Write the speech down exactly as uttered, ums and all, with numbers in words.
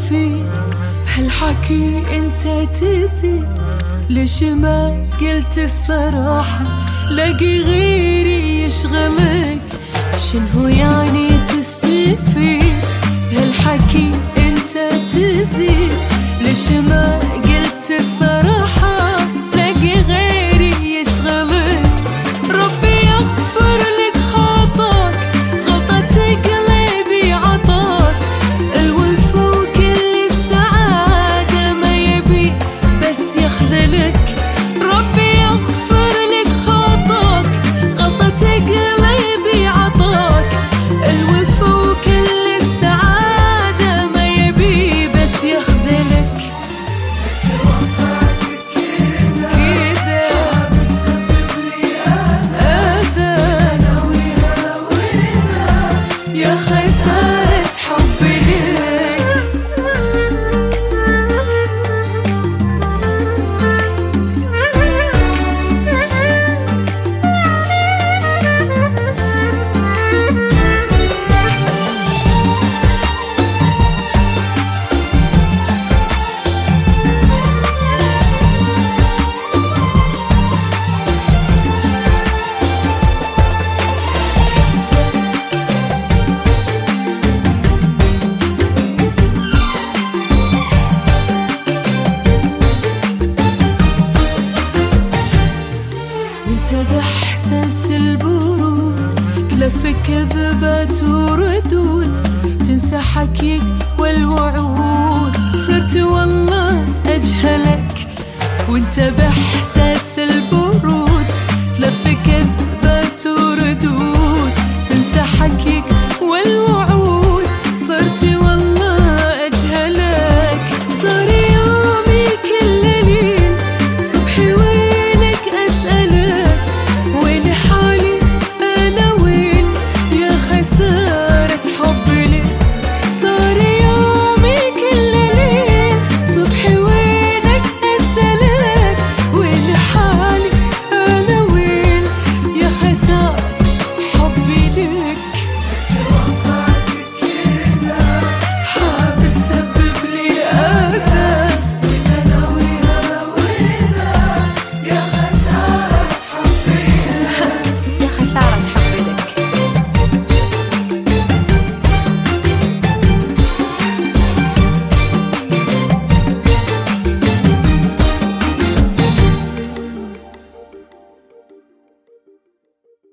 تفيد بهالحكي انت تزيد. ليش ما قلت الصراحة لاقي غيري يشغلك؟ شنو يعني تستفيد بهالحكي انت تزيد؟ ليش ما قلت الصراحة لاقي غيري يشغلك؟ ربي يغفر لك خطاك، غلطة قلبي عطاك الوفا وكل السعادة ما يبي بس يخذلك. ربي يغفر لك خطاك، غلطة قلبي عطاك الوفا وكل السعادة ما يبي بس يخذلك. يا خسارة حبي ليك. انت باحساس البرود تلف كذبات وردود، تنسى حكيك والوعود، صرت والله اجهلك. وانت باحساس البرود تلف كذبات